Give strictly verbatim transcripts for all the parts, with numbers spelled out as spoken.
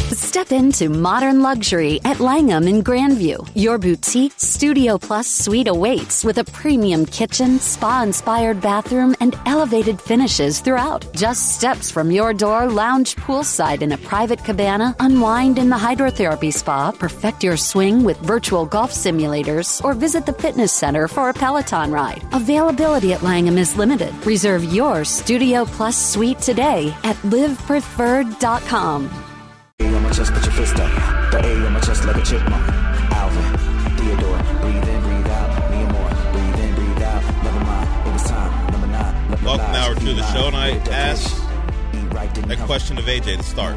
Step into modern luxury at Langham in Grandview. Your boutique Studio Plus suite awaits with a premium kitchen, spa-inspired bathroom, and elevated finishes throughout. Just steps from your door, lounge poolside in a private cabana, unwind in the hydrotherapy spa, perfect your swing with virtual golf simulators, or visit the fitness center for a Peloton ride. Availability at Langham is limited. Reserve your Studio Plus suite today at live preferred dot com. On my chest, put your fist up. The A on my chest like a chipmunk. Alvin, Theodore, breathe in, breathe out. Me and more, breathe in, breathe out. Never mind, it was time. Number nine. Welcome now to the show, and I asked that question of A J to start.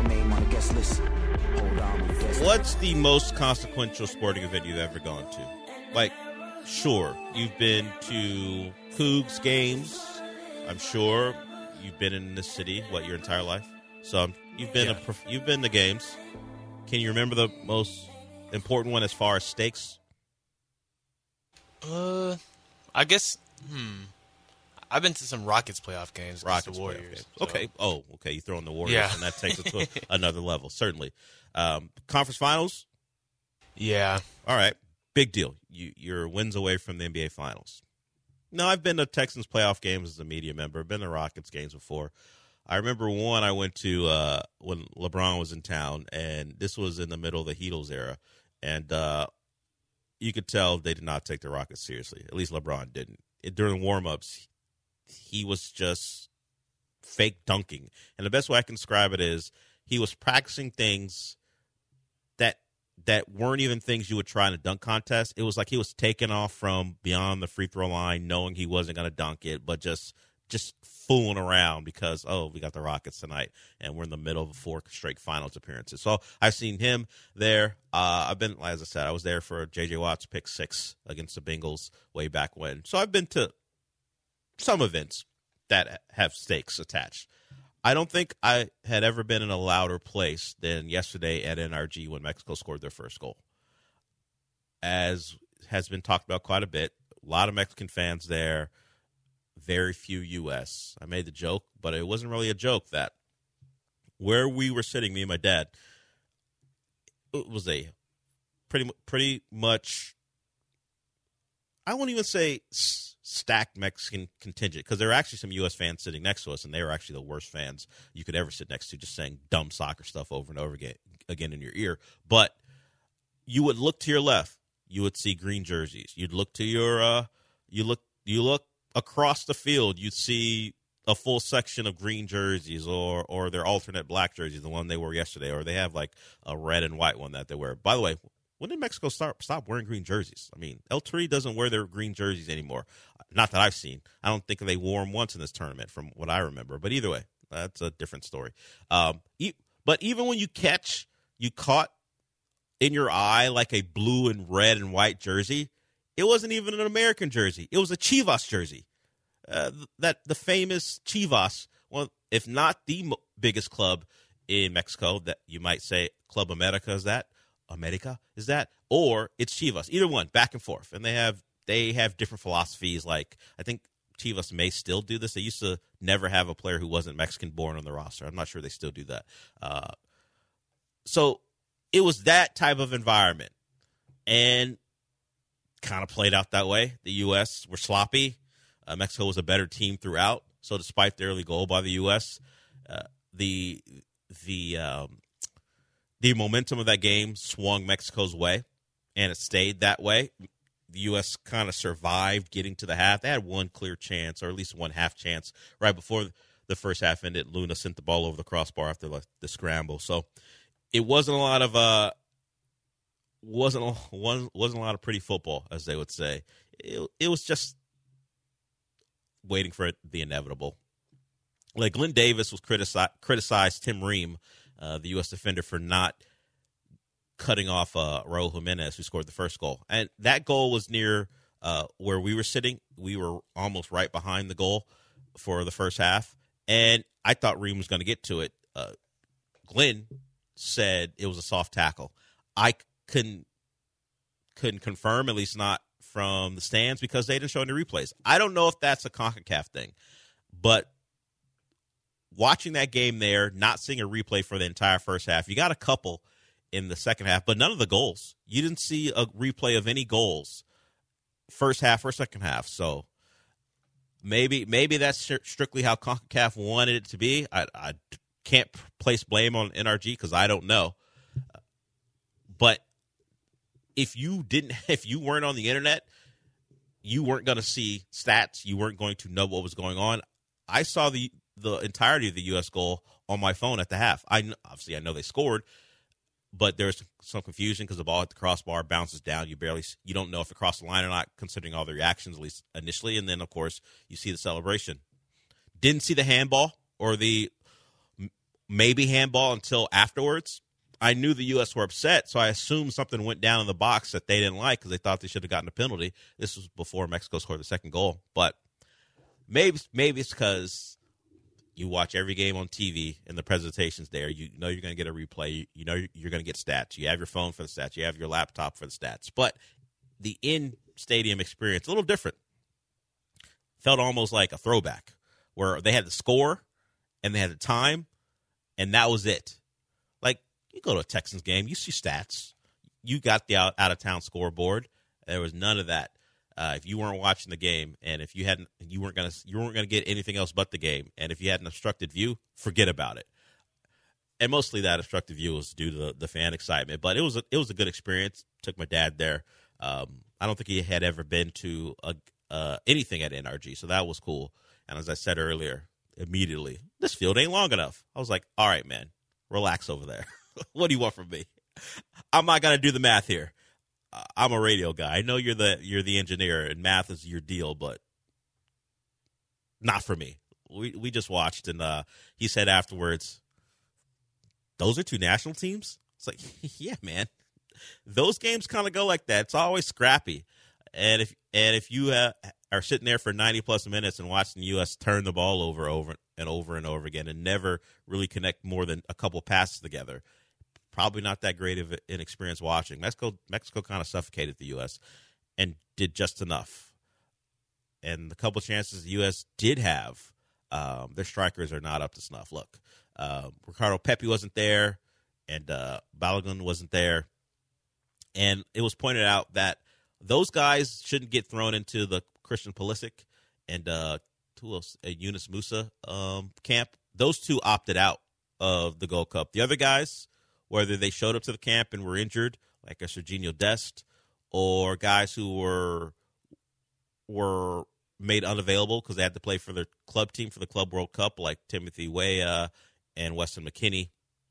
What's the most consequential sporting event you've ever gone to? Like, sure, you've been to Cougs games. I'm sure you've been in this city, what, your entire life? So um, you've been yeah. a prof- you've been to games. Can you remember the most important one as far as stakes? Uh, I guess. Hmm. I've been to some Rockets playoff games. Rockets the Warriors. Games. So. Okay. Oh, okay. You throw in the Warriors, yeah. and that takes it to another level. Certainly. Um, conference finals. Yeah. All right. Big deal. You you're wins away from the N B A finals. No, I've been to Texans playoff games as a media member. I've been to Rockets games before. I remember one I went to uh, when LeBron was in town, and this was in the middle of the Heatles era, and uh, you could tell they did not take the Rockets seriously. At least LeBron didn't. It, during warm-ups, he was just fake dunking. And the best way I can describe it is he was practicing things that that weren't even things you would try in a dunk contest. It was like he was taking off from beyond the free throw line, knowing he wasn't going to dunk it, but just just fooling around because, oh, we got the Rockets tonight, and we're in the middle of four straight finals appearances. So I've seen him there. Uh, I've been, as I said, I was there for J J. Watt's pick six against the Bengals way back when. So I've been to some events that have stakes attached. I don't think I had ever been in a louder place than yesterday at N R G when Mexico scored their first goal. As has been talked about quite a bit, a lot of Mexican fans there, very few U S. I made the joke, but it wasn't really a joke that where we were sitting, me and my dad, it was a pretty pretty much, I won't even say stacked Mexican contingent, because there were actually some U S fans sitting next to us, and they were actually the worst fans you could ever sit next to, just saying dumb soccer stuff over and over again, again in your ear. But you would look to your left, you would see green jerseys. You'd look to your, uh, you look, you look across the field, you'd see a full section of green jerseys, or or their alternate black jerseys, the one they wore yesterday, or they have like a red and white one that they wear. By the way, when did Mexico start stop wearing green jerseys? I mean, El Tri doesn't wear their green jerseys anymore. Not that I've seen. I don't think they wore them once in this tournament from what I remember. But either way, that's a different story. Um, e- but even when you catch, you caught in your eye like a blue and red and white jersey, it wasn't even an American jersey. It was a Chivas jersey. Uh, that the famous Chivas, well, if not the mo- biggest club in Mexico, that you might say Club America is that, America is that, or it's Chivas. Either one, back and forth, and they have they have different philosophies. Like I think Chivas may still do this. They used to never have a player who wasn't Mexican born on the roster. I'm not sure they still do that. Uh, so it was that type of environment, and kind of played out that way. The U S were sloppy. Uh, Mexico was a better team throughout. So despite the early goal by the U S, uh, the the um, the momentum of that game swung Mexico's way, and it stayed that way. The U S kind of survived getting to the half. They had one clear chance, or at least one half chance, right before the first half ended. Luna sent the ball over the crossbar after the, the scramble. So it wasn't a lot of uh, wasn't a, wasn't a lot of pretty football, as they would say. It, it was just waiting for the inevitable. Like Glenn Davis was criticized, criticized Tim Ream, uh, the U S defender, for not cutting off uh, Raul Jimenez, who scored the first goal. And that goal was near uh, where we were sitting. We were almost right behind the goal for the first half. And I thought Ream was going to get to it. Uh, Glenn said it was a soft tackle. I couldn't couldn't confirm, at least not from the stands, because they didn't show any replays. I don't know if that's a CONCACAF thing, but watching that game there, not seeing a replay for the entire first half. You got a couple in the second half, but none of the goals. You didn't see a replay of any goals first half or second half. So maybe maybe that's strictly how CONCACAF wanted it to be. I, I can't place blame on N R G because I don't know. But if you didn't, if you weren't on the internet, you weren't going to see stats. You weren't going to know what was going on. I saw the the entirety of the U S goal on my phone at the half. I obviously I know they scored, but there's some confusion because the ball at the crossbar bounces down. You barely, you don't know if it crossed the line or not, considering all the reactions, at least initially. And then, of course, you see the celebration. Didn't see the handball or the maybe handball until afterwards. I knew the U S were upset, so I assumed something went down in the box that they didn't like because they thought they should have gotten a penalty. This was before Mexico scored the second goal. But maybe maybe it's because you watch every game on T V and the presentation's there. You know you're going to get a replay. You, you know you're going to get stats. You have your phone for the stats. You have your laptop for the stats. But the in-stadium experience, a little different. Felt almost like a throwback where they had the score and they had the time, and that was it. Like, you go to a Texans game, you see stats. You got the out, out-of-town scoreboard. There was none of that. Uh, if you weren't watching the game, and if you hadn't, you weren't gonna, you weren't gonna get anything else but the game. And if you had an obstructed view, forget about it. And mostly that obstructed view was due to the, the fan excitement. But it was a, it was a good experience. Took my dad there. Um, I don't think he had ever been to a, uh, anything at N R G, so that was cool. And as I said earlier, immediately, this field ain't long enough. I was like, all right, man, relax over there. What do you want from me? I'm not gonna do the math here. I'm a radio guy. I know you're the you're the engineer and math is your deal, but not for me. We we just watched, and uh, he said afterwards, "Those are two national teams." It's like, yeah, man. Those games kind of go like that. It's always scrappy, and if and if you uh, are sitting there for ninety plus minutes and watching the U S turn the ball over over and over and over again and never really connect more than a couple passes together, probably not that great of an experience watching. Mexico Mexico kind of suffocated the U S and did just enough. And the couple chances the U S did have, um, their strikers are not up to snuff. Look, uh, Ricardo Pepi wasn't there, and uh, Balogun wasn't there. And it was pointed out that those guys shouldn't get thrown into the Christian Pulisic and uh, who else? Uh, Yunus Musa um, camp. Those two opted out of the Gold Cup. The other guys, whether they showed up to the camp and were injured, like a Serginho Dest, or guys who were were made unavailable because they had to play for their club team for the Club World Cup, like Timothy Weah and Weston McKennie.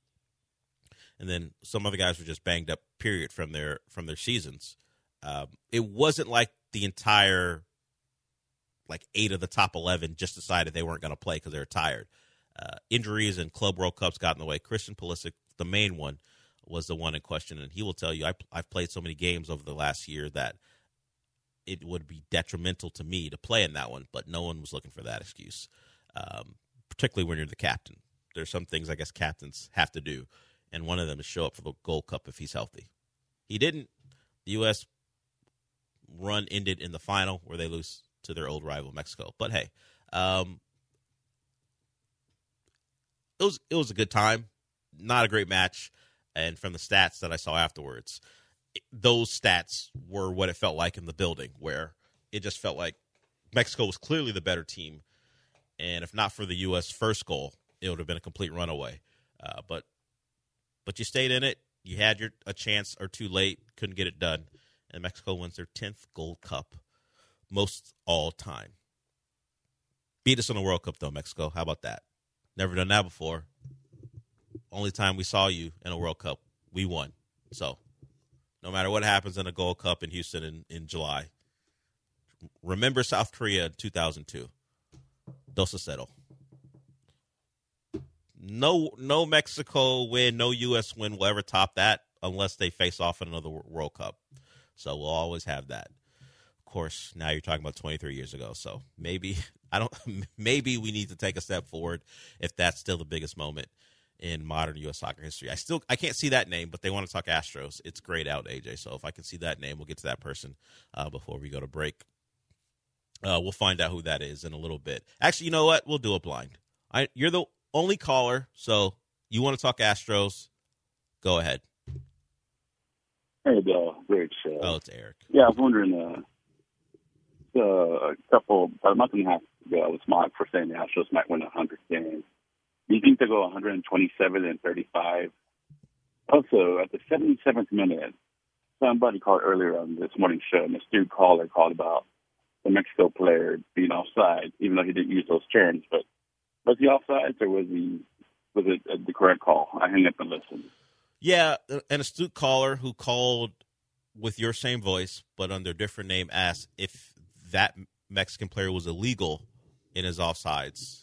And then some other guys were just banged up, period, from their from their seasons. Um, it wasn't like the entire, like eight of the top eleven just decided they weren't going to play because they were tired. Uh, injuries and Club World Cups got in the way. Christian Pulisic, the main one, was the one in question, and he will tell you, I, I've played so many games over the last year that it would be detrimental to me to play in that one, but no one was looking for that excuse, um, particularly when you're the captain. There's some things I guess captains have to do, and one of them is show up for the Gold Cup if he's healthy. He didn't. The U S run ended in the final where they lose to their old rival Mexico. But hey, um, it was it was a good time. Not a great match, and from the stats that I saw afterwards, it, those stats were what it felt like in the building, where it just felt like Mexico was clearly the better team, and if not for the U S first goal, it would have been a complete runaway. Uh, but but you stayed in it. You had your a chance or two late, couldn't get it done, and Mexico wins their tenth Gold Cup, most all time. Beat us in the World Cup, though, Mexico. How about that? Never done that before. Only time we saw you in a World Cup, we won. So, no matter what happens in a Gold Cup in Houston in, in July, remember South Korea in two thousand two. Dos a cero. No, no Mexico win, no U S win will ever top that unless they face off in another World Cup. So we'll always have that. Of course, now you're talking about twenty-three years ago. So maybe I don't. Maybe we need to take a step forward if that's still the biggest moment in modern U S soccer history. I still I can't see that name, but they want to talk Astros. It's grayed out, A J. So if I can see that name, we'll get to that person uh, before we go to break. Uh, we'll find out who that is in a little bit. Actually, you know what? We'll do it blind. I you're the only caller, so you want to talk Astros, go ahead. Hey, Bill. Rich. Uh, oh, it's Eric. Yeah, I was wondering, uh, uh, a couple, about a month and a half ago, I was mocked for saying the Astros might win one hundred games. Do you think they'll go one hundred twenty-seven and thirty-five? Also, at the seventy-seventh minute, somebody called earlier on this morning's show, and this dude caller called about the Mexico player being offside, even though he didn't use those terms. But was he offside, or was he was it uh, the correct call? I hung up and listened. Yeah, an astute caller who called with your same voice, but under a different name, asked if that Mexican player was illegal in his offsides.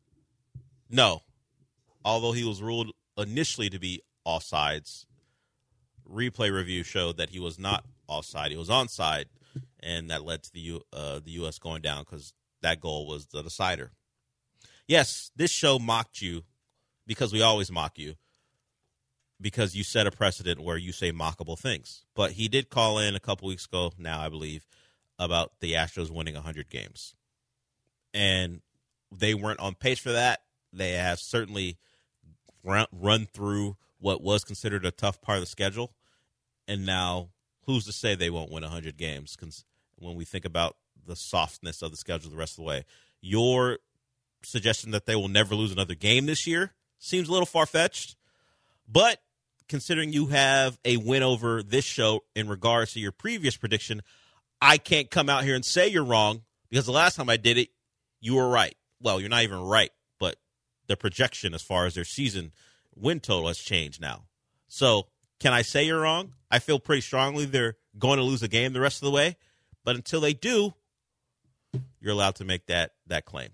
No. Although he was ruled initially to be offsides, replay review showed that he was not offside. He was onside, and that led to the U, uh, the U S going down because that goal was the decider. Yes, this show mocked you because we always mock you because you set a precedent where you say mockable things. But he did call in a couple weeks ago now, I believe, about the Astros winning one hundred games. And they weren't on pace for that. They have certainly run, run through what was considered a tough part of the schedule. And now, who's to say they won't win one hundred games? When we think about the softness of the schedule the rest of the way, your suggestion that they will never lose another game this year seems a little far-fetched. But considering you have a win over this show in regards to your previous prediction, I can't come out here and say you're wrong because the last time I did it, you were right. Well, you're not even right, but the projection as far as their season win total has changed now. So can I say you're wrong? I feel pretty strongly they're going to lose a game the rest of the way. But until they do, you're allowed to make that that claim.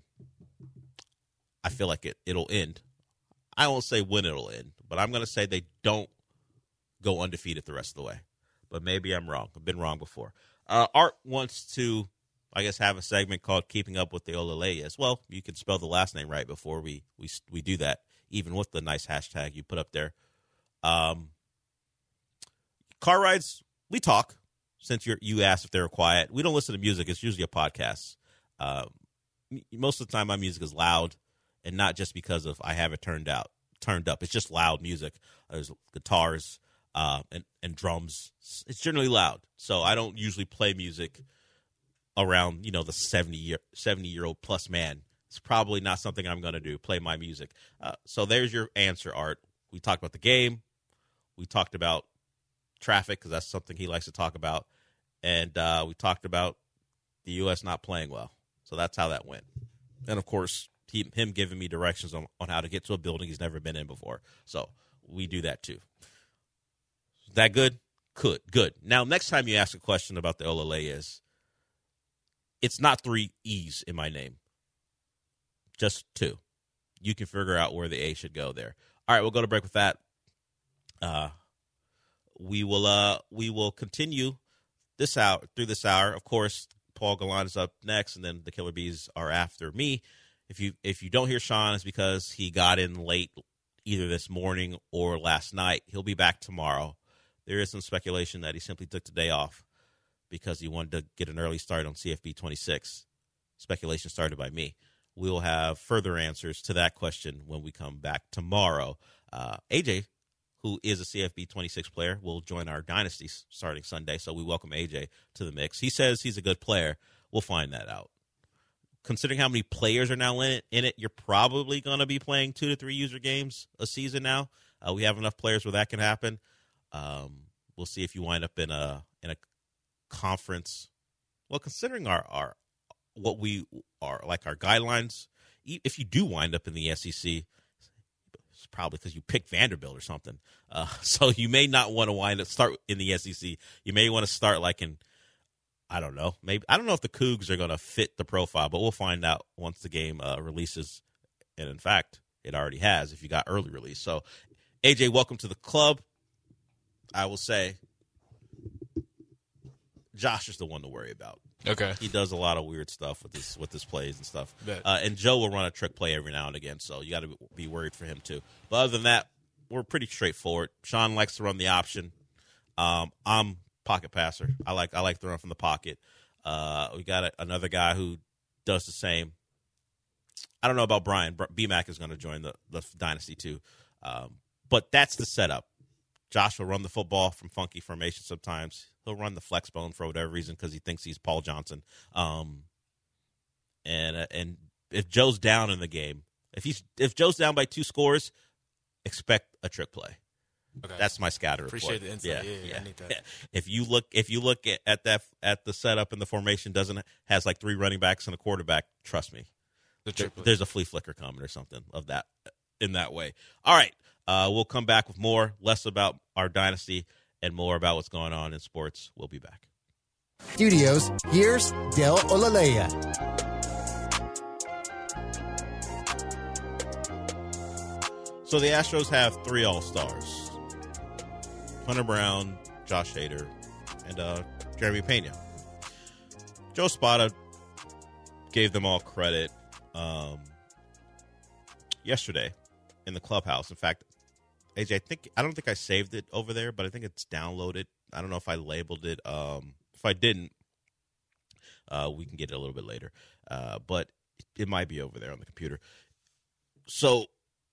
I feel like it, it'll end. I won't say when it'll end, but I'm going to say they don't go undefeated the rest of the way. But maybe I'm wrong. I've been wrong before. Uh, Art wants to, I guess, have a segment called Keeping Up with the Olalayas. Well, you can spell the last name right before we, we, we do that, even with the nice hashtag you put up there. Um, car rides, we talk. Since you're, you asked if they were quiet. We don't listen to music. It's usually a podcast. Um, most of the time my music is loud, and not just because of I have it turned out, turned up. It's just loud music. There's guitars uh, and, and drums. It's generally loud. So I don't usually play music around, you know, the seventy-year-old plus man. It's probably not something I'm going to do, play my music. Uh, so there's your answer, Art. We talked about the game. We talked about traffic because that's something he likes to talk about. And uh, we talked about the U S not playing well. So that's how that went. And, of course, he, him giving me directions on, on how to get to a building he's never been in before. So we do that, too. Is that good? Good. Good. Now, next time you ask a question about the Olalayas, it's not three E's in my name. Just two. You can figure out where the A should go there. All right, we'll go to break with that. Uh, we will uh, we will continue this hour through this hour. Of course, Paul Gallant is up next, and then the Killer Bees are after me. If you if you don't hear Sean, it's because he got in late either this morning or last night. He'll be back tomorrow. There is some speculation that he simply took the day off because he wanted to get an early start on C F B twenty-six. Speculation started by me. We'll have further answers to that question when we come back tomorrow. Uh, A J, who is a C F B twenty-six player, will join our dynasty starting Sunday, so we welcome A J to the mix. He says he's a good player. We'll find that out. Considering how many players are now in it, in it you're probably going to be playing two to three user games a season now. Uh, we have enough players where that can happen. Um, we'll see if you wind up in a in a conference. Well, considering our, our what we are, like our guidelines, if you do wind up in the S E C, it's probably because you picked Vanderbilt or something. Uh, so you may not want to wind up start in the S E C. You may want to start like in, I don't know, maybe I don't know if the Cougs are going to fit the profile, but we'll find out once the game uh, releases. And in fact, it already has if you got early release. So, A J, welcome to the club. I will say, Josh is the one to worry about. Okay. He does a lot of weird stuff with his with his plays and stuff. Bet. Uh, and Joe will run a trick play every now and again, so you got to be worried for him too. But other than that, we're pretty straightforward. Sean likes to run the option. Um, I'm pocket passer. I like I like throwing from the pocket. Uh, we got a, another guy who does the same. I don't know about Brian. B-Mac is going to join the, the dynasty too. Um, but that's the setup. Josh will run the football from funky formation sometimes. He'll run the flex bone for whatever reason because he thinks he's Paul Johnson. Um, and uh, and if Joe's down in the game, if he's if Joe's down by two scores, expect a trick play. Okay. That's my scatter report. Appreciate the insight. Yeah, yeah, yeah. I need that. Yeah. If you look, if you look at, at that at the setup and the formation doesn't has like three running backs and a quarterback, trust me, the there, there's a flea flicker coming or something of that in that way. All right, uh, we'll come back with more, less about our dynasty and more about what's going on in sports. We'll be back. Studios. Here's Del Olalea. So the Astros have three All-Stars. Hunter Brown, Josh Hader, and uh, Jeremy Pena. Joe Spada gave them all credit um, yesterday in the clubhouse. In fact, A J, I think I don't think I saved it over there, but I think it's downloaded. I don't know if I labeled it. Um, if I didn't, uh, we can get it a little bit later. Uh, but it might be over there on the computer. So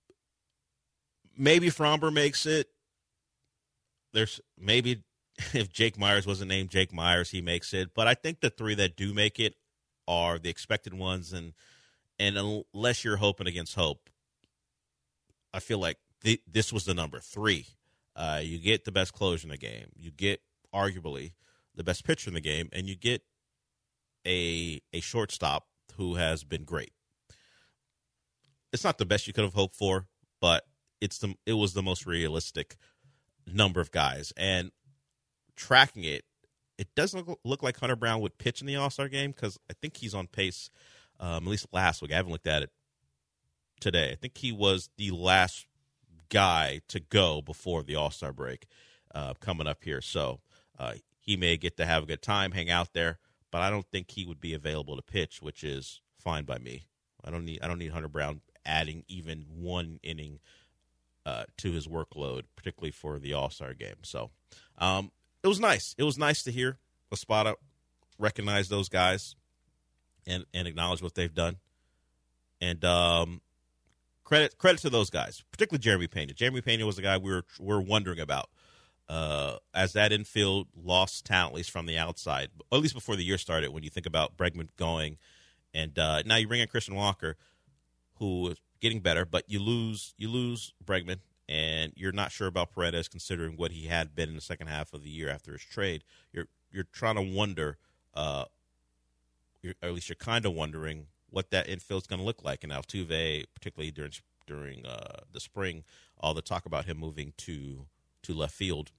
maybe Fromber makes it. There's maybe if Jake Myers wasn't named Jake Myers, he makes it. But I think the three that do make it are the expected ones, and and unless you're hoping against hope, I feel like th- this was the number three. Uh, you get the best closer in the game, you get arguably the best pitcher in the game, and you get a a shortstop who has been great. It's not the best you could have hoped for, but it's the it was the most realistic number of guys. And tracking it, it doesn't look, look like Hunter Brown would pitch in the All-Star game because I think he's on pace, um, at least last week. I haven't looked at it today. I think he was the last guy to go before the All-Star break uh, coming up here. So uh, he may get to have a good time, hang out there, but I don't think he would be available to pitch, which is fine by me. I don't need I don't need Hunter Brown adding even one inning Uh, to his workload, particularly for the All-Star game. So um, it was nice. It was nice to hear Espada recognize those guys and, and acknowledge what they've done. And um, credit credit to those guys, particularly Jeremy Pena. Jeremy Pena was the guy we were, we were wondering about uh, as that infield lost talent, at least from the outside, or at least before the year started, when you think about Bregman going. And uh, now you bring in Christian Walker, who is getting better, but you lose you lose Bregman, and you're not sure about Paredes considering what he had been in the second half of the year after his trade. You're you're trying to wonder, uh, you're, or at least you're kind of wondering what that infield's going to look like. And Altuve, particularly during during uh, the spring, all the talk about him moving to to left field.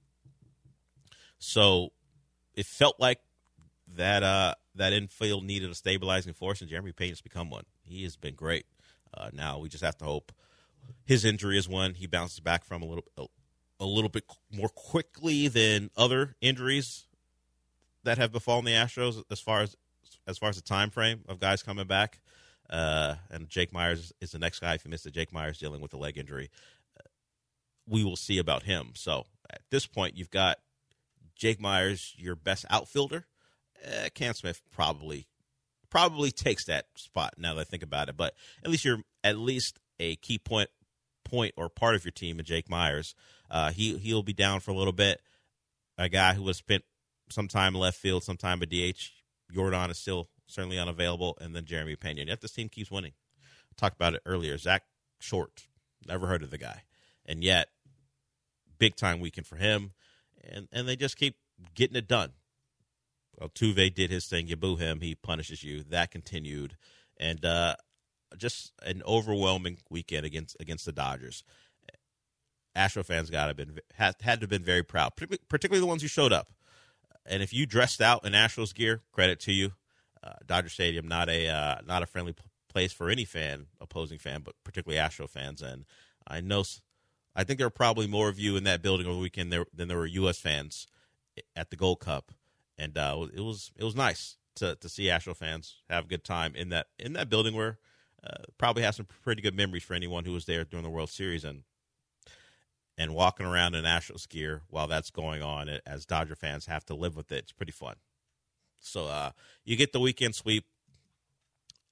So it felt like that uh, that infield needed a stabilizing force, and Jeremy Pena's become one. He has been great. Uh, now we just have to hope his injury is one he bounces back from a little a, a little bit more quickly than other injuries that have befallen the Astros as far as as far as the time frame of guys coming back. Uh, and Jake Myers is the next guy. If you missed it, Jake Myers dealing with a leg injury. Uh, we will see about him. So at this point, you've got Jake Myers, your best outfielder. Uh, Cam Smith probably. Probably takes that spot now that I think about it, but at least you're at least a key point, point or part of your team in Jake Myers. Uh, he he'll be down for a little bit. A guy who has spent some time in left field, some time at D H. Jordan is still certainly unavailable, and then Jeremy Pena. Yet this team keeps winning. I talked about it earlier. Zach Short, never heard of the guy, and yet big time weekend for him, and and they just keep getting it done. Altuve did his thing. You boo him, he punishes you. That continued. And uh, just an overwhelming weekend against against the Dodgers. Astro fans got to been had, had to have been very proud, particularly, particularly the ones who showed up. And if you dressed out in Astros gear, credit to you. Uh, Dodger Stadium, not a uh, not a friendly place for any fan, opposing fan, but particularly Astro fans. And I know, I think there were probably more of you in that building over the weekend there, than there were U S fans at the Gold Cup. And uh, it was it was nice to to see Astro fans have a good time in that in that building where uh, probably have some pretty good memories for anyone who was there during the World Series and and walking around in Astros gear while that's going on as Dodger fans have to live with it. It's pretty fun. So uh, you get the weekend sweep. Uh,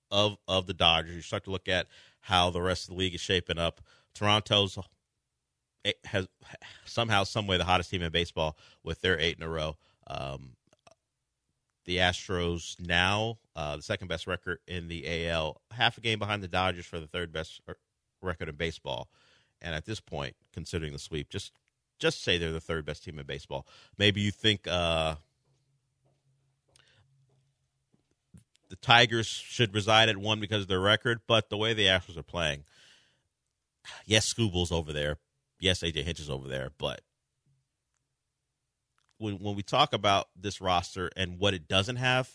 of of the Dodgers. You start to look at how the rest of the league is shaping up. Toronto's has somehow, some way, the hottest team in baseball with their eight in a row. Um, the Astros now uh, the second best record in the A L, half a game behind the Dodgers for the third best record in baseball. And at this point, considering the sweep, just just say they're the third best team in baseball. Maybe you think uh, the Tigers should reside at one because of their record, but the way the Astros are playing, yes, Scooble's over there. Yes, A J Hinch is over there, but when when we talk about this roster and what it doesn't have,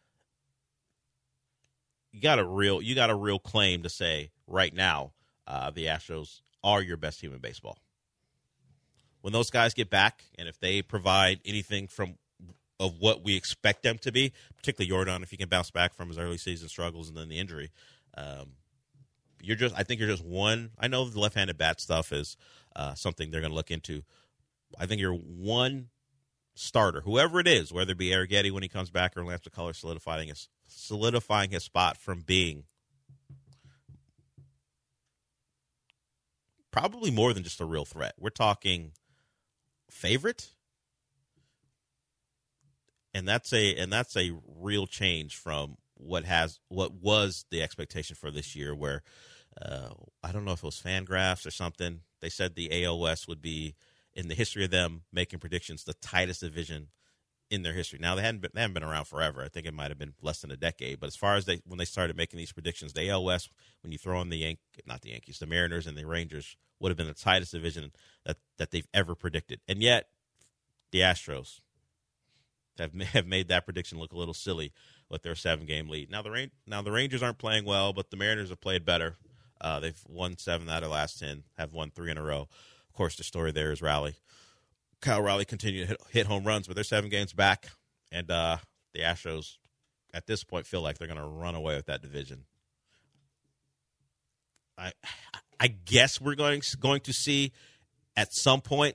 you got a real you got a real claim to say right now uh, the Astros are your best team in baseball. When those guys get back, and if they provide anything from of what we expect them to be, particularly Jordan, if he can bounce back from his early season struggles and then the injury, um, you're just I think you're just one. I know the left-handed bat stuff is uh, something they're going to look into. I think you're one starter, whoever it is, whether it be Arrighetti when he comes back or Lance McCullers solidifying his solidifying his spot from being probably more than just a real threat. We're talking favorite, and that's a and that's a real change from what has what was the expectation for this year. Where uh, I don't know if it was Fangraphs or something. They said the A L West would be, in the history of them making predictions, the tightest division in their history. Now they hadn't been, they haven't been around forever. I think it might have been less than a decade. But as far as they when they started making these predictions, the A L West, when you throw in the Yan- not the Yankees, the Mariners and the Rangers, would have been the tightest division that, that they've ever predicted. And yet, the Astros have have made that prediction look a little silly with their seven game lead. Now the Ran- now the Rangers aren't playing well, but the Mariners have played better. Uh, they've won seven out of the last ten, have won three in a row. Of course, the story there is Raleigh. Kyle Raleigh continued to hit, hit home runs, but they're seven games back, and uh, the Astros at this point feel like they're going to run away with that division. I I guess we're going going to see at some point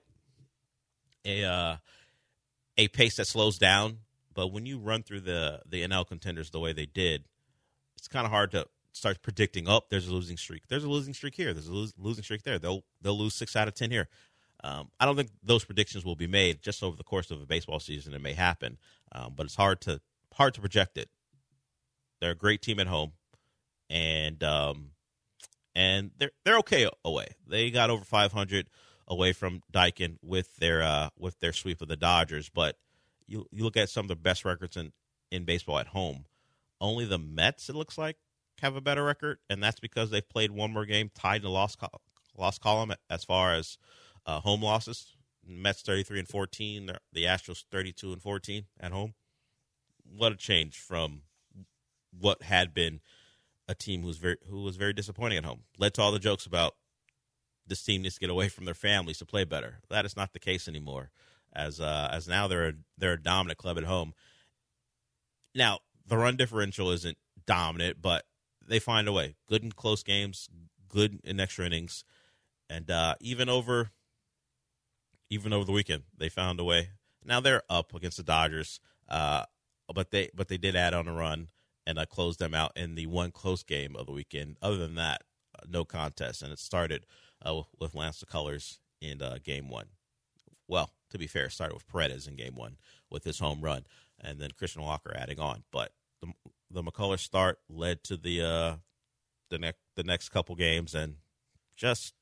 a uh, a pace that slows down, but when you run through the the N L contenders the way they did, it's kind of hard to start predicting. Oh, there's a losing streak. There's a losing streak here. There's a lo- losing streak there. They'll they'll lose six out of ten here. Um, I don't think those predictions will be made just over the course of a baseball season. It may happen, um, but it's hard to hard to project it. They're a great team at home, and um, and they're they're okay away. They got over five hundred away from Daikin with their uh, with their sweep of the Dodgers. But you you look at some of the best records in, in baseball at home. Only the Mets, it looks like, have a better record, and that's because they've played one more game tied in the loss col- loss column as far as uh, home losses. Mets thirty-three and fourteen, the Astros thirty-two and fourteen at home. What a change from what had been a team who was very who was very disappointing at home. Led to all the jokes about this team needs to get away from their families to play better. That is not the case anymore, as uh, as now they're a, they're a dominant club at home. Now the run differential isn't dominant, but they find a way. Good in close games, good in extra innings, and uh, even over even over the weekend, they found a way. Now they're up against the Dodgers, uh, but they but they did add on a run and uh, closed them out in the one close game of the weekend. Other than that, uh, no contest, and it started uh, with Lance McCullers in uh, game one. Well, to be fair, it started with Paredes in game one with his home run, and then Christian Walker adding on. But the the McCullers start led to the uh, the next the next couple games, and just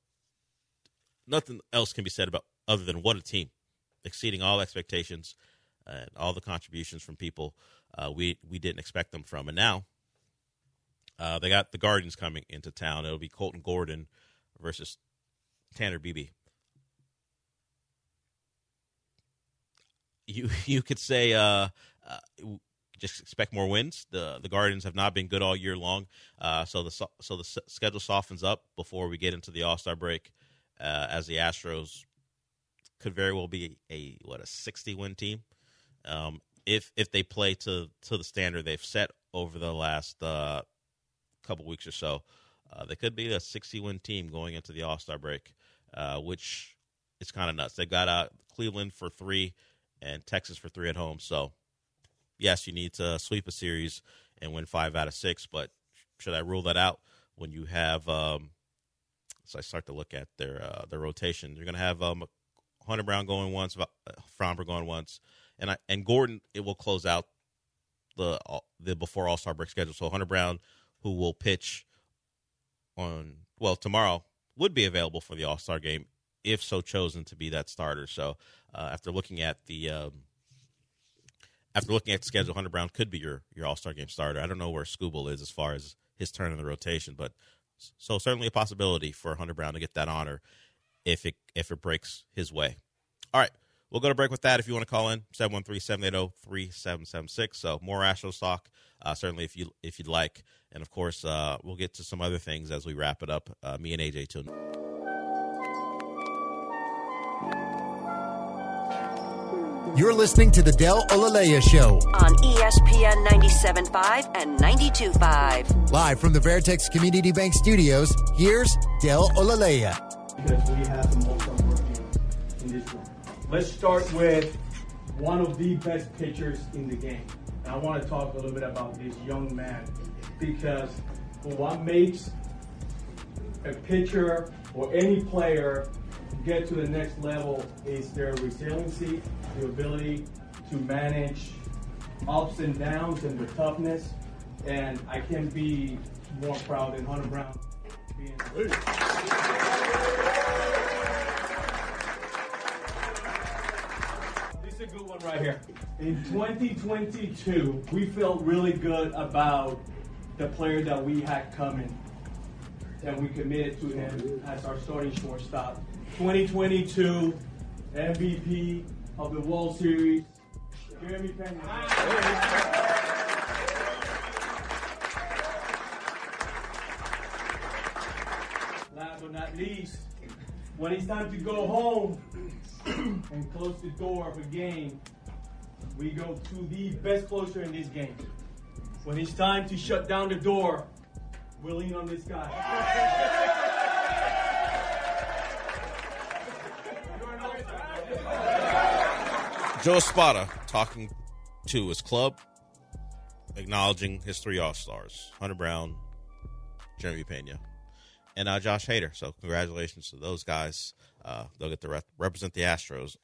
nothing else can be said about other than what a team, exceeding all expectations and all the contributions from people uh, we we didn't expect them from. And now uh, they got the Guardians coming into town. It'll be Colton Gordon versus Tanner Beebe. You you could say uh, uh, just expect more wins. The the Guardians have not been good all year long, uh, so the so the schedule softens up before we get into the All-Star break, uh, as the Astros could very well be a what a sixty win team, um, if if they play to to the standard they've set over the last uh, couple weeks or so. Uh, they could be a sixty win team going into the All-Star break, uh, which is kind of nuts. They got uh, Cleveland for three and Texas for three at home. So, yes, you need to sweep a series and win five out of six. But should I rule that out when you have um, – so I start to look at their uh, their rotation. You're going to have um, Hunter Brown going once, Framber going once, and I, and Gordon, it will close out the the before All-Star break schedule. So Hunter Brown, who will pitch on, well, tomorrow, would be available for the All-Star game if so chosen to be that starter. So uh, after looking at the um, after looking at the schedule, Hunter Brown could be your, your All-Star game starter. I don't know where Skubal is as far as his turn in the rotation, but so certainly a possibility for Hunter Brown to get that honor if it if it breaks his way. All right, we'll go to break with that. If you want to call in, seven one three, seven eight zero, three seven seven six. So more Astros talk, uh, certainly if, you, if you'd like. And, of course, uh, we'll get to some other things as we wrap it up. Uh, me and A J too. You're listening to the Del Olaleya Show on E S P N ninety-seven point five and ninety-two point five. Live from the Veritex Community Bank Studios, here's Del Olaleya. Because we have some all-star working in this room. Let's start with one of the best pitchers in the game. And I want to talk a little bit about this young man because what makes a pitcher or any player get to the next level is their resiliency, the ability to manage ups and downs and the toughness. And I can't be more proud than Hunter Brown being This is a good one right here. In twenty twenty-two, we felt really good about the player that we had coming, and we committed to him as our starting shortstop. twenty twenty-two M V P of the World Series, Jeremy Pena. Last but not least, when it's time to go home and close the door of a game, we go to the best closer in this game. When it's time to shut down the door, we lean on this guy. Joe Espada talking to his club, acknowledging his three All-Stars, Hunter Brown, Jeremy Pena, and uh, Josh Hader. So congratulations to those guys. Uh, they'll get to rep- represent the Astros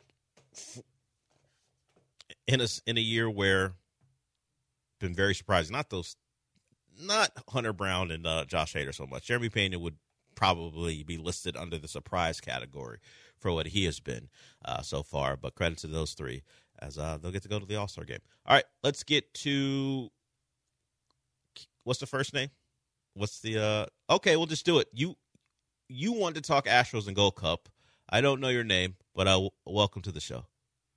in a, in a year where been very surprising. Not those, not Hunter Brown and uh, Josh Hader so much. Jeremy Pena would probably be listed under the surprise category for what he has been uh, so far. But credit to those three as uh, they'll get to go to the All-Star game. All right, let's get to what's the first name? What's the uh, okay? We'll just do it. You you want to talk Astros and Gold Cup? I don't know your name, but uh, w- welcome to the show.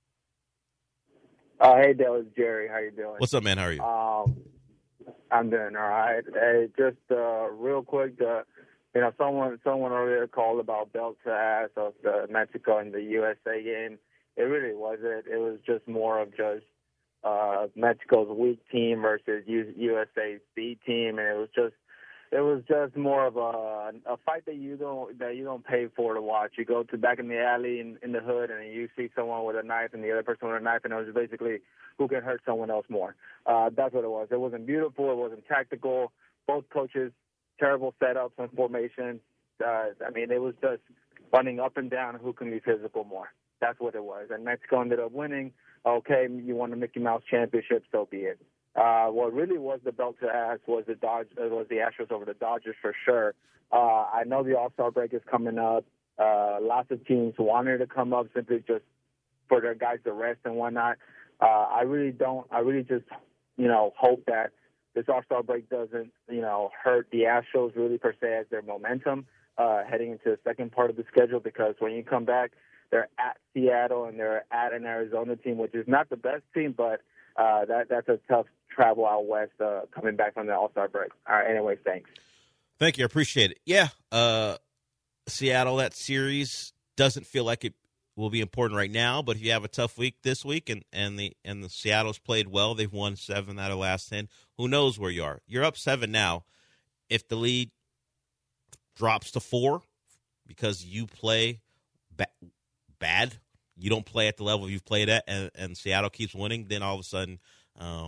Uh, hey, Dale, it's Jerry. How you doing? What's up, man? How are you? Um, I'm doing all right. Hey, just uh, real quick, uh, you know, someone someone earlier called about belt to ass of the Mexico and the U S A game. It really wasn't. It was just more of just uh, Mexico's weak team versus U- USA's B team, and it was just it was just more of a a fight that you don't that you don't pay for to watch. You go to back in the alley in, in the hood, and you see someone with a knife and the other person with a knife, and it was basically who can hurt someone else more. Uh, that's what it was. It wasn't beautiful. It wasn't tactical. Both coaches, terrible setups and formations. Uh, I mean, it was just running up and down who can be physical more. That's what it was. And Mexico ended up winning. Okay, you won the Mickey Mouse Championship, so be it. Uh, what really was the belt to ass was the Dodge, uh, was the Astros over the Dodgers for sure. Uh, I know the All-Star break is coming up. Uh, lots of teams wanted to come up simply just for their guys to rest and whatnot. Uh, I really don't. I really just, you know, hope that this All-Star break doesn't, you know, hurt the Astros really per se as their momentum uh, heading into the second part of the schedule, because when you come back, they're at Seattle and they're at an Arizona team, which is not the best team, but uh, that that's a tough travel out west uh, coming back from the All-Star break. All right, anyways, thanks. Thank you. I appreciate it. Yeah, uh, Seattle, that series doesn't feel like it will be important right now, but if you have a tough week this week and, and the and the Seattle's played well, they've won seven out of the last ten, who knows where you are. You're up seven now. If the lead drops to four because you play ba- bad, you don't play at the level you've played at, and, and Seattle keeps winning, then all of a sudden um,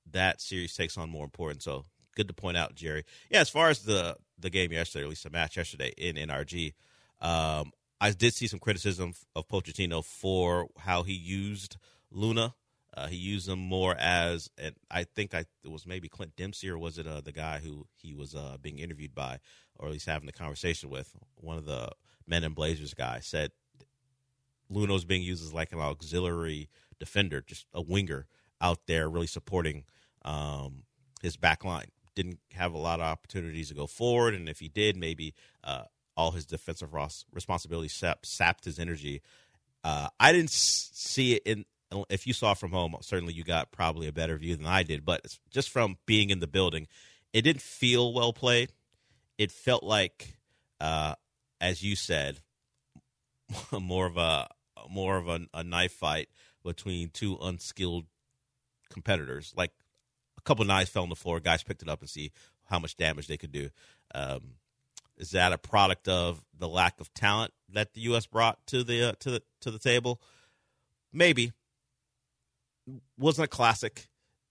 that series takes on more importance. So good to point out, Jerry. Yeah, as far as the, the game yesterday, or at least the match yesterday in N R G, um, I did see some criticism of Pochettino for how he used Luna. Uh, he used him more as, and I think I, it was maybe Clint Dempsey, or was it uh, the guy who he was uh, being interviewed by, or at least having the conversation with, one of the Men in Blazers guys said Luna was being used as like an auxiliary defender, just a winger out there really supporting um, his back line. Didn't have a lot of opportunities to go forward, and if he did, maybe uh, all his defensive responsibilities sap, sapped his energy. Uh, I didn't see it in. If you saw it from home, certainly you got probably a better view than I did. But just from being in the building, it didn't feel well played. It felt like, uh, as you said, more of a more of a, a knife fight between two unskilled competitors. Like a couple of knives fell on the floor, guys picked it up and see how much damage they could do. Um, is that a product of the lack of talent that the U S brought to the uh, to the to the table? Maybe. Wasn't a classic,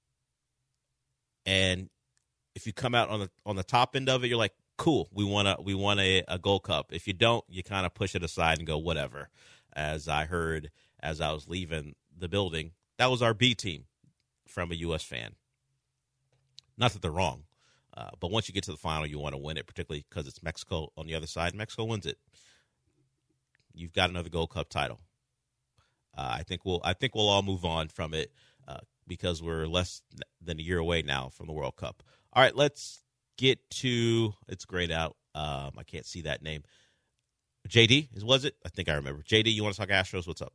and if you come out on the on the top end of it, you're like, cool, we want a we want a, a Gold Cup. If you don't, you kind of push it aside and go whatever. As I heard as I was leaving the building, that was our B team from a U S fan. Not that they're wrong, uh, but once you get to the final, you want to win it, particularly because it's Mexico on the other side. Mexico wins it. You've got another Gold Cup title. Uh, I think we'll I think we'll all move on from it uh, because we're less than a year away now from the World Cup. All right, let's get to it's grayed out. Um, I can't see that name. J D, was it? I think I remember. J D, you want to talk Astros? What's up?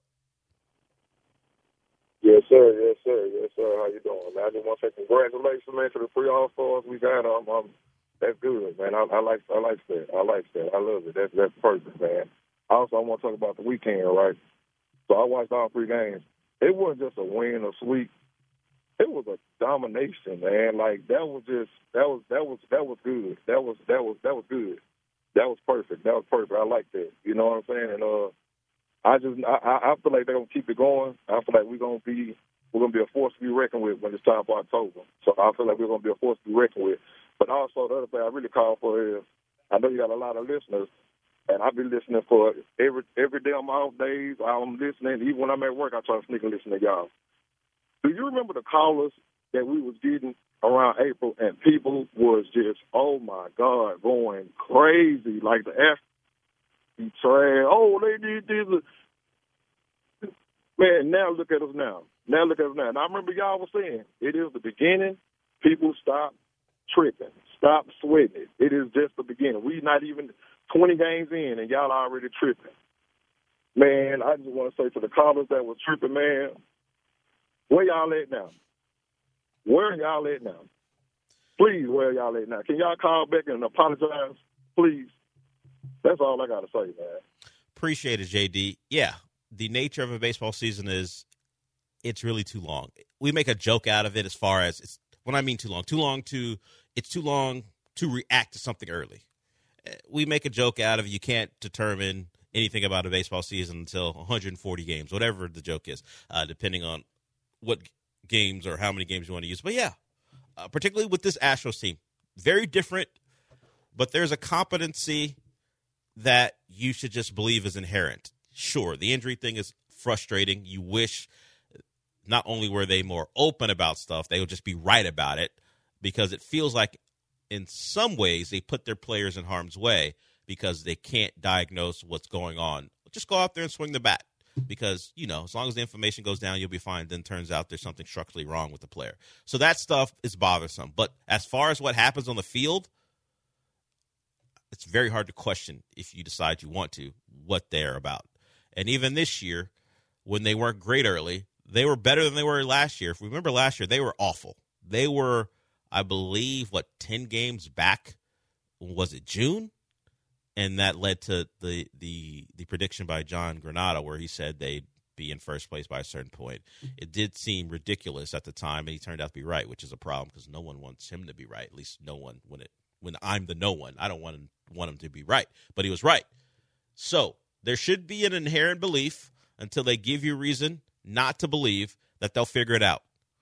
Yes, sir. Yes, sir. Yes, sir. How you doing, man? I just want to say congratulations, man, to the three All Stars we got. Um, um, that's good, man. I, I like I like that. I like that. I love it. That's that's perfect, man. Also, I want to talk about the weekend, right? So I watched all three games. It wasn't just a win or sweep. It was a domination, man. Like that was just that was that was that was good. That was that was that was good. That was perfect. That was perfect. I like that. You know what I'm saying? And uh, I just I, I feel like they're gonna keep it going. I feel like we're gonna be we're gonna be a force to be reckoned with when it's time for October. So I feel like we're gonna be a force to be reckoned with. But also the other thing I really call for is I know you got a lot of listeners. And I've been listening for every every day on my off days. I'm listening. Even when I'm at work, I try to sneak and listen to y'all. Do you remember the callers that we was getting around April, and people was just, oh, my God, going crazy, like the F trash. Oh, they did this. Man, now look at us now. Now look at us now. And I remember y'all was saying, it is the beginning. People stop tripping. Stop sweating it. It is just the beginning. We not even twenty games in, and y'all already tripping. Man, I just want to say to the callers that was tripping, man, where y'all at now? Where y'all at now? Please, where y'all at now? Can y'all call back and apologize, please? That's all I got to say, man. Appreciate it, J D. Yeah, the nature of a baseball season is it's really too long. We make a joke out of it as far as, it's, when I mean too long, too long to, it's too long to react to something early. We make a joke out of you can't determine anything about a baseball season until one hundred forty games, whatever the joke is, uh, depending on what games or how many games you want to use. But, yeah, uh, particularly with this Astros team, very different, but there's a competency that you should just believe is inherent. Sure, the injury thing is frustrating. You wish not only were they more open about stuff, they would just be right about it, because it feels like in some ways they put their players in harm's way because they can't diagnose what's going on. Just go out there and swing the bat because, you know, as long as the inflammation goes down, you'll be fine. Then turns out there's something structurally wrong with the player. So that stuff is bothersome. But as far as what happens on the field, it's very hard to question, if you decide you want to, what they're about. And even this year, when they weren't great early, they were better than they were last year. If we remember last year, they were awful. They were, I believe, what, ten games back? Was it June? And that led to the the the prediction by John Granado where he said they'd be in first place by a certain point. It did seem ridiculous at the time, and he turned out to be right, which is a problem because no one wants him to be right. At least no one when it when I'm the no one. I don't want him, want him to be right, but he was right. So there should be an inherent belief until they give you reason not to believe that they'll figure it out.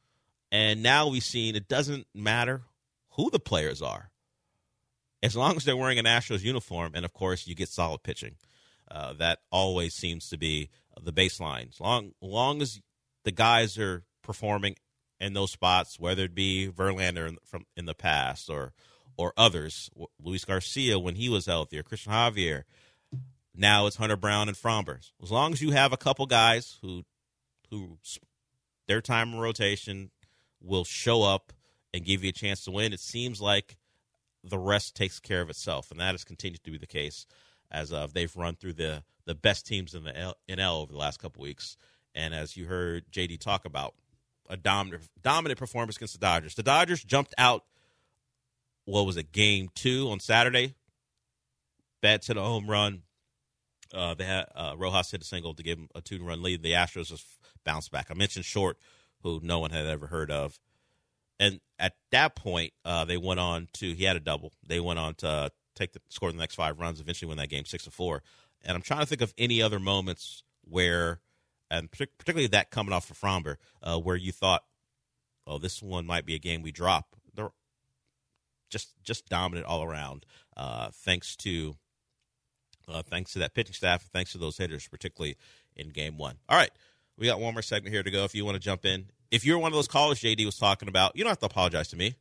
And now we've seen it doesn't matter who the players are. As long as they're wearing an Astros uniform, and, of course, you get solid pitching. Uh, that always seems to be the baseline. As long, long as the guys are performing in those spots, whether it be Verlander in, from in the past or or others, Luis Garcia when he was healthy, or Christian Javier, now it's Hunter Brown and Framber. As long as you have a couple guys who who their time in rotation will show up and give you a chance to win, it seems like the rest takes care of itself, and that has continued to be the case as of they've run through the, the best teams in the L, N L over the last couple weeks. And as you heard J D talk about, a dominant, dominant performance against the Dodgers. The Dodgers jumped out, what was it, game two on Saturday. Betts hit a home run. Uh, they had uh, Rojas hit a single to give them a two-run lead. The Astros just bounced back. I mentioned Short, who no one had ever heard of. And at that point, uh, they went on to, he had a double. They went on to uh, take the score the next five runs, eventually win that game six to four. And I'm trying to think of any other moments where, and particularly that coming off of Framber, uh, where you thought, oh, this one might be a game we drop. They're just just dominant all around, uh, thanks to uh, thanks to that pitching staff, thanks to those hitters, particularly in game one. All right, we got one more segment here to go. If you want to jump in, if you're one of those callers J D was talking about, you don't have to apologize to me.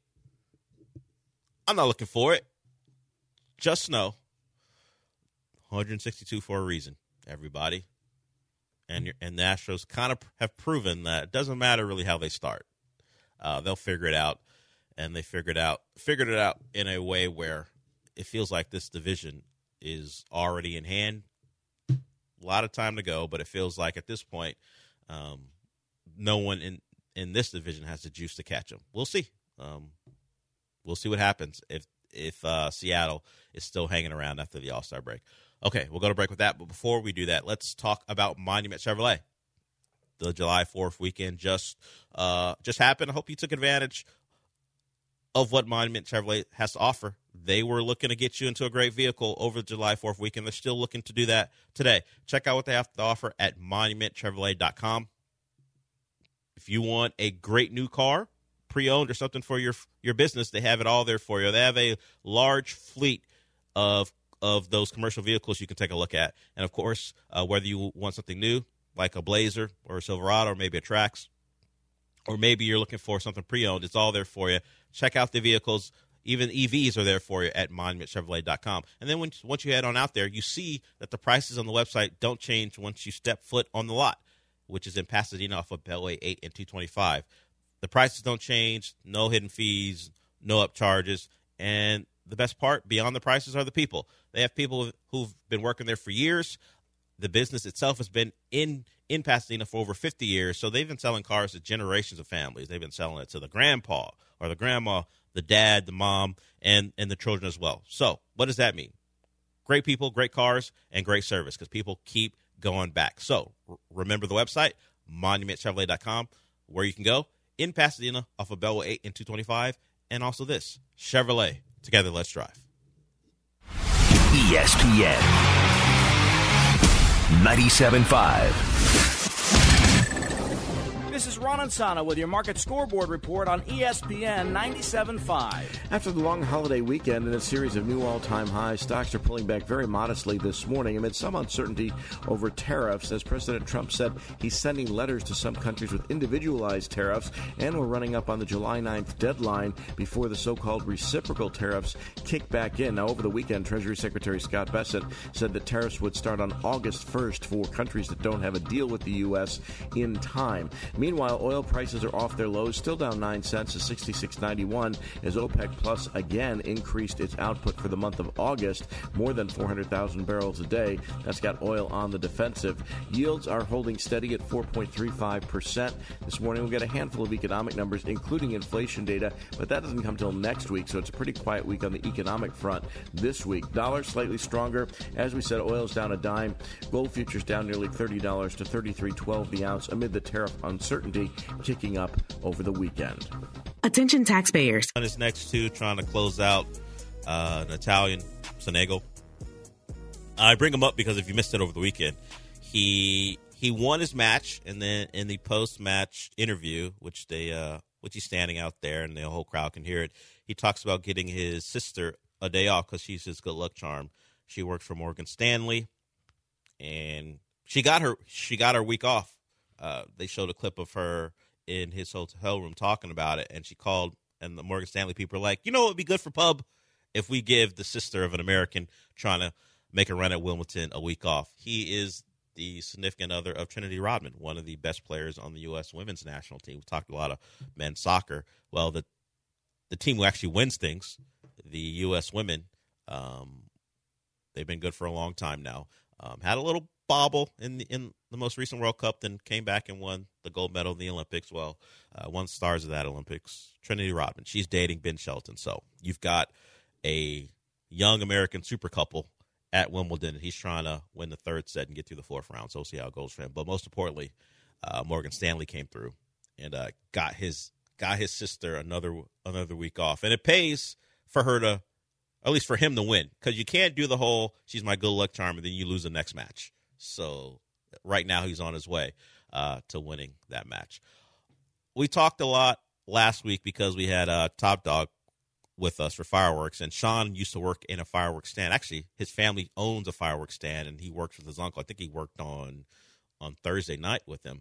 I'm not looking for it. Just know, one sixty-two for a reason, everybody. And you're, and the Astros kind of have proven that it doesn't matter really how they start. Uh, they'll figure it out, and they figured out figured it out in a way where it feels like this division is already in hand. A lot of time to go, but it feels like at this point, um, no one in, in this division has the juice to catch them. We'll see. Um, we'll see what happens if if uh, Seattle is still hanging around after the All-Star break. Okay, we'll go to break with that. But before we do that, let's talk about Monument Chevrolet. The July fourth weekend just uh, just happened. I hope you took advantage of what Monument Chevrolet has to offer. They were looking to get you into a great vehicle over the July fourth weekend. They're still looking to do that today. Check out what they have to offer at monument chevrolet dot com. If you want a great new car, pre-owned or something for your your business, they have it all there for you. They have a large fleet of of those commercial vehicles you can take a look at. And, of course, uh, whether you want something new, like a Blazer or a Silverado or maybe a Trax, or maybe you're looking for something pre-owned, it's all there for you. Check out the vehicles. Even E Vs are there for you at monument chevrolet dot com. And then when, once you head on out there, you see that the prices on the website don't change once you step foot on the lot, which is in Pasadena off of Beltway eight and two twenty-five. The prices don't change, no hidden fees, no upcharges, and the best part, beyond the prices, are the people. They have people who've been working there for years. The business itself has been in, in Pasadena for over fifty years, so they've been selling cars to generations of families. They've been selling it to the grandpa or the grandma, the dad, the mom, and, and the children as well. So what does that mean? Great people, great cars, and great service because people keep going back. So r- remember the website, monument chevrolet dot com, where you can go in Pasadena off of Beltway eight and two twenty-five, and also this, Chevrolet. Together, let's drive. E S P N ninety-seven point five. This is Ron Ansana with your market scoreboard report on E S P N ninety-seven point five. After the long holiday weekend and a series of new all-time highs, stocks are pulling back very modestly this morning amid some uncertainty over tariffs. As President Trump said, he's sending letters to some countries with individualized tariffs, and we're running up on the July ninth deadline before the so-called reciprocal tariffs kick back in. Now, over the weekend, Treasury Secretary Scott Bessent said that tariffs would start on August first for countries that don't have a deal with the U S in time. Meanwhile, oil prices are off their lows, still down nine cents to sixty-six ninety-one, as OPEC Plus again increased its output for the month of August, more than four hundred thousand barrels a day. That's got oil on the defensive. Yields are holding steady at four point three five percent. This morning we'll get a handful of economic numbers, including inflation data, but that doesn't come till next week, so it's a pretty quiet week on the economic front this week. Dollar slightly stronger. As we said, oil's down a dime. Gold futures down nearly thirty dollars to thirty-three twelve the ounce amid the tariff uncertainty kicking up over the weekend. Attention taxpayers. On his next two, trying to close out uh, an Italian, Sonego. I bring him up because if you missed it over the weekend, he he won his match, and then in the post-match interview, which they uh, which he's standing out there and the whole crowd can hear it. He talks about getting his sister a day off because she's his good luck charm. She works for Morgan Stanley, and she got her she got her week off. Uh, they showed a clip of her in his hotel room talking about it, and she called, and the Morgan Stanley people are like, you know what would be good for Pub? If we give the sister of an American trying to make a run at Wimbledon a week off. He is the significant other of Trinity Rodman, one of the best players on the U S women's national team. We've talked a lot of men's soccer. Well, the the team who actually wins things, the U S women, um, they've been good for a long time now. Um, had a little bobble in the, in the most recent World Cup, then came back and won the gold medal in the Olympics. Well, uh, won stars of that Olympics. Trinity Rodman, she's dating Ben Shelton. So you've got a young American super couple at Wimbledon, and he's trying to win the third set and get through the fourth round. So we'll see how it goes for him. But most importantly, uh, Morgan Stanley came through and uh, got his got his sister another another week off, and it pays for her to, at least for him to win, because you can't do the whole she's my good luck charm and then you lose the next match. So right now he's on his way uh, to winning that match. We talked a lot last week because we had uh, Top Dog with us for fireworks, and Sean used to work in a fireworks stand. Actually, his family owns a fireworks stand, and he works with his uncle. I think he worked on on Thursday night with him.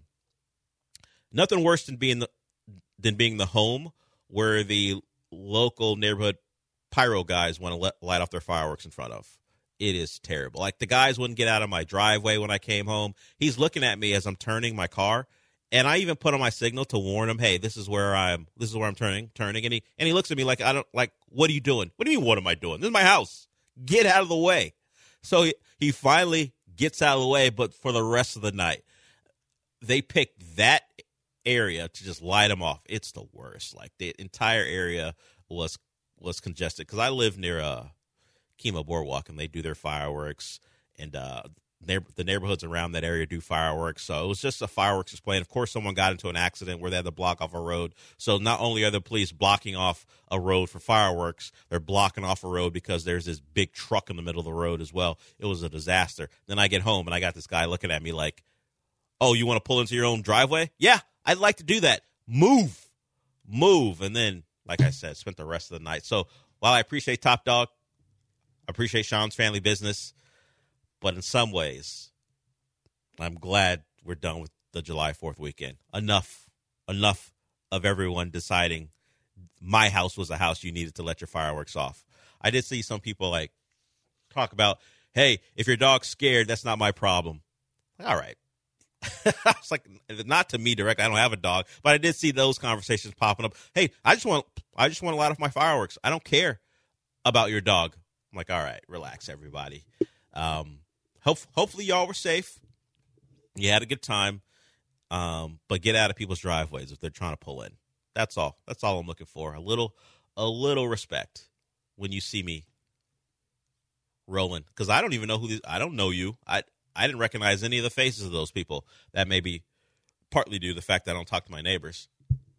Nothing worse than being the than being the home where the local neighborhood pyro guys want to let, light off their fireworks in front of. It is terrible. Like, the guys wouldn't get out of my driveway when I came home. He's looking at me as I'm turning my car, and I even put on my signal to warn him, hey, this is where I'm this is where I'm turning, turning. And he and he looks at me like, I don't like, what are you doing? What do you mean, what am I doing? This is my house. Get out of the way. So he, he finally gets out of the way, but for the rest of the night, they picked that area to just light them off. It's the worst. Like, the entire area was was congested, because I live near uh Kemah Boardwalk, and they do their fireworks, and uh, the neighborhoods around that area do fireworks. So it was just a fireworks display. And, of course, someone got into an accident where they had to block off a road. So not only are the police blocking off a road for fireworks, they're blocking off a road because there's this big truck in the middle of the road as well. It was a disaster. Then I get home, and I got this guy looking at me like, oh, you want to pull into your own driveway? Yeah, I'd like to do that. Move. Move. And then, like I said, spent the rest of the night. So while I appreciate Top Dog, I appreciate Sean's family business, but in some ways, I'm glad we're done with the July fourth weekend. Enough, enough of everyone deciding my house was a house you needed to let your fireworks off. I did see some people like talk about, hey, if your dog's scared, that's not my problem. All right. I was like, not to me directly. I don't have a dog, but I did see those conversations popping up. Hey, I just want, I just want to light off my fireworks. I don't care about your dog. I'm like, all right, relax, everybody. Um, hope, hopefully y'all were safe. You had a good time, um, but get out of people's driveways if they're trying to pull in. That's all. That's all I'm looking for. A little, a little respect when you see me rolling, because I don't even know who these. I don't know you. I I didn't recognize any of the faces of those people. That may be partly due to the fact that I don't talk to my neighbors.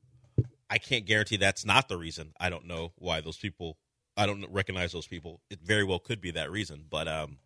I can't guarantee that's not the reason. I don't know why those people. I don't recognize those people. It very well could be that reason, but um,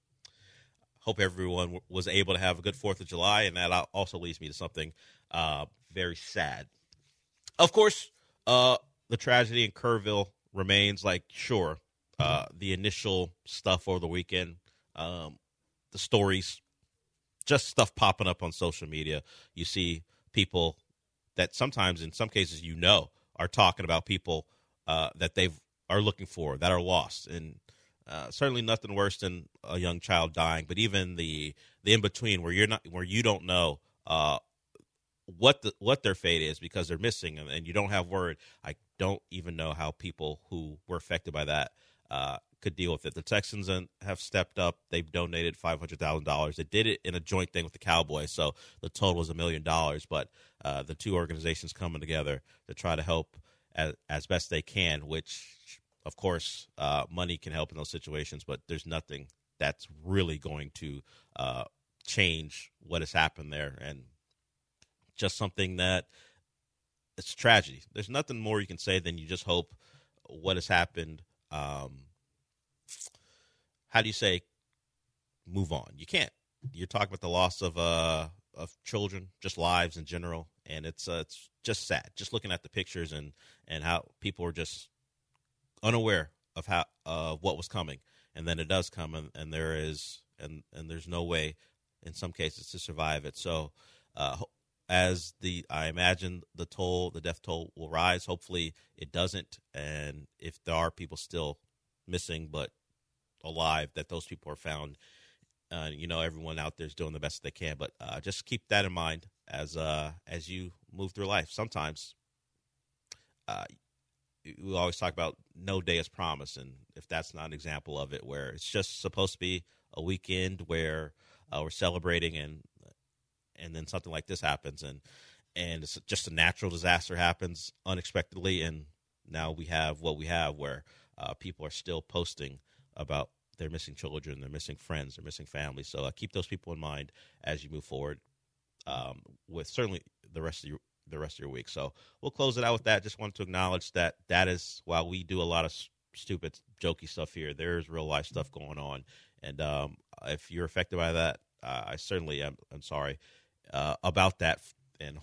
hope everyone w- was able to have a good fourth of July, and that also leads me to something uh, very sad. Of course, uh, the tragedy in Kerrville remains. Like, sure, uh, the initial stuff over the weekend, um, the stories, just stuff popping up on social media. You see people that sometimes, in some cases, you know, are talking about people uh, that they've are looking for, that are lost, and uh, certainly nothing worse than a young child dying. But even the the in between, where you're not, where you don't know uh, what the what their fate is because they're missing, and, and you don't have word. I don't even know how people who were affected by that uh, could deal with it. The Texans have stepped up. They've donated five hundred thousand dollars. They did it in a joint thing with the Cowboys, so the total was a million dollars. But uh, the two organizations coming together to try to help as, as best they can, which, of course, uh, money can help in those situations, but there's nothing that's really going to uh, change what has happened there. And just something that it's tragedy. There's nothing more you can say than you just hope what has happened. Um, how do you say move on? You can't. You're talking about the loss of a, of children, just lives in general, and it's uh, it's just sad. Just looking at the pictures and, and how people are just unaware of how uh, what was coming, and then it does come, and, and there is and and there's no way, in some cases, to survive it. So, uh, as the I imagine the toll, the death toll will rise. Hopefully, it doesn't, and if there are people still missing but alive, that those people are found. Uh, you know, everyone out there is doing the best they can, but uh, just keep that in mind as uh, as you move through life. Sometimes uh, we always talk about no day is promised, and if that's not an example of it, where it's just supposed to be a weekend where uh, we're celebrating, and and then something like this happens, and and it's just a natural disaster happens unexpectedly, and now we have what we have, where uh, people are still posting about they're missing children, they're missing friends, they're missing family. So uh, keep those people in mind as you move forward um, with certainly the rest of your the rest of your week. So we'll close it out with that. Just wanted to acknowledge that that is, while we do a lot of s- stupid, jokey stuff here, there's real life stuff going on. And um, if you're affected by that, uh, I certainly am I'm sorry uh, about that. And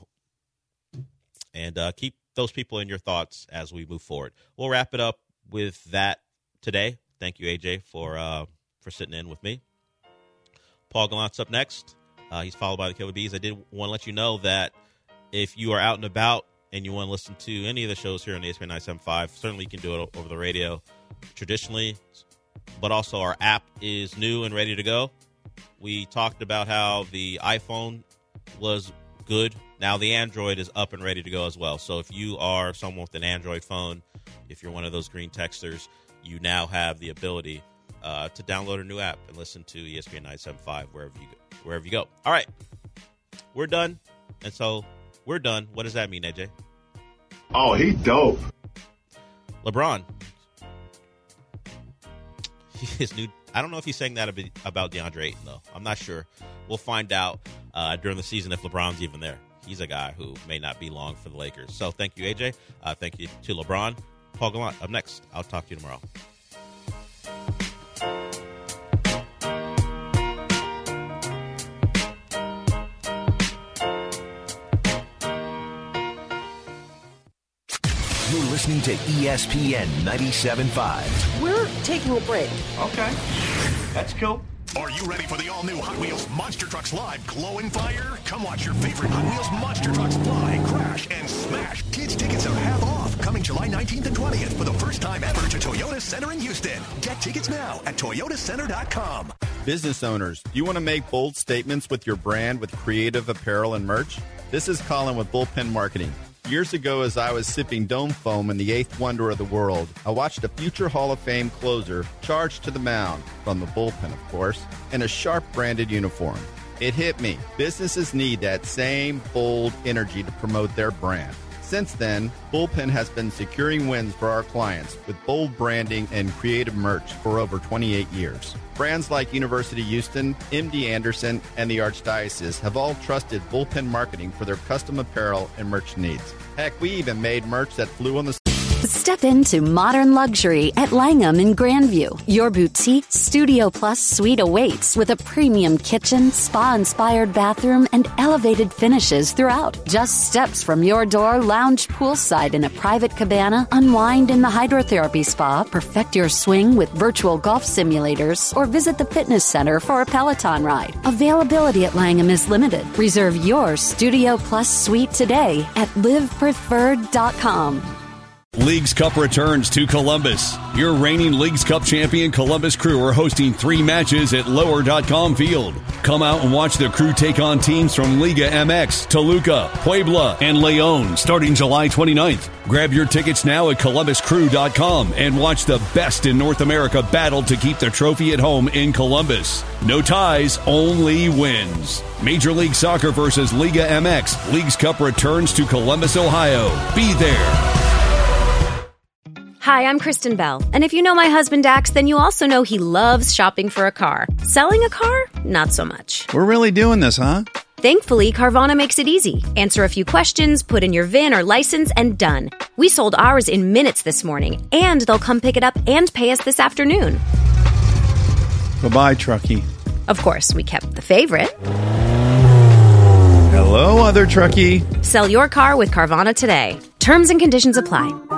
and uh, keep those people in your thoughts as we move forward. We'll wrap it up with that today. Thank you, A J, for uh, for sitting in with me. Paul Gallant's up next. Uh, he's followed by the Killer Bees. I did want to let you know that if you are out and about and you want to listen to any of the shows here on E S P N nine seventy-five, certainly you can do it over the radio traditionally, but also our app is new and ready to go. We talked about how the iPhone was good. Now the Android is up and ready to go as well. So if you are someone with an Android phone, if you're one of those green texters, you now have the ability uh, to download a new app and listen to E S P N nine seventy-five wherever you go, wherever you go. All right, we're done, and so we're done. What does that mean, A J? Oh, he dope. LeBron, his new. I don't know if he's saying that about DeAndre Ayton, though. I'm not sure. We'll find out uh, during the season if LeBron's even there. He's a guy who may not be long for the Lakers. So thank you, A J. Uh, thank you to LeBron. Paul Gallant, up next. I'll talk to you tomorrow. You're listening to E S P N ninety-seven point five. We're taking a break. Okay. That's cool. Are you ready for the all-new Hot Wheels Monster Trucks Live Glow and Fire? Come watch your favorite Hot Wheels Monster Trucks fly, crash, and smash. Kids tickets are half off, coming July nineteenth and twentieth for the first time ever to Toyota Center in Houston. Get tickets now at toyota center dot com. Business owners, do you want to make bold statements with your brand with creative apparel and merch? This is Colin with Bullpen Marketing. Years ago, as I was sipping Dome Foam in the eighth wonder of the world, I watched a future Hall of Fame closer charge to the mound, from the bullpen, of course, in a Sharp branded uniform. It hit me. Businesses need that same bold energy to promote their brand. Since then, Bullpen has been securing wins for our clients with bold branding and creative merch for over twenty-eight years. Brands like University Houston, M D Anderson, and the Archdiocese have all trusted Bullpen Marketing for their custom apparel and merch needs. Heck, we even made merch that flew on the... Step into modern luxury at Langham in Grandview. Your boutique Studio Plus suite awaits with a premium kitchen, spa-inspired bathroom, and elevated finishes throughout. Just steps from your door, lounge poolside in a private cabana, unwind in the hydrotherapy spa, perfect your swing with virtual golf simulators, or visit the fitness center for a Peloton ride. Availability at Langham is limited. Reserve your Studio Plus suite today at live preferred dot com. Leagues Cup returns to Columbus. Your reigning Leagues Cup champion Columbus Crew are hosting three matches at lower dot com Field. Come out and watch the Crew take on teams from Liga M X, Toluca, Puebla, and Leon starting July twenty-ninth. Grab your tickets now at columbus crew dot com and watch the best in North America battle to keep the trophy at home in Columbus. No ties, only wins. Major League Soccer versus Liga M X. Leagues Cup returns to Columbus, Ohio. Be there. Hi, I'm Kristen Bell, and if you know my husband Dax, then you also know he loves shopping for a car. Selling a car? Not so much. We're really doing this, huh? Thankfully, Carvana makes it easy. Answer a few questions, put in your V I N or license, and done. We sold ours in minutes this morning, and they'll come pick it up and pay us this afternoon. Bye-bye, Truckee. Of course, we kept the favorite. Hello, other truckie. Sell your car with Carvana today. Terms and conditions apply.